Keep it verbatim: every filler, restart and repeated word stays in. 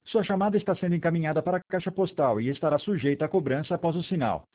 Sua chamada está sendo encaminhada para a caixa postal e estará sujeita a cobrança após o sinal.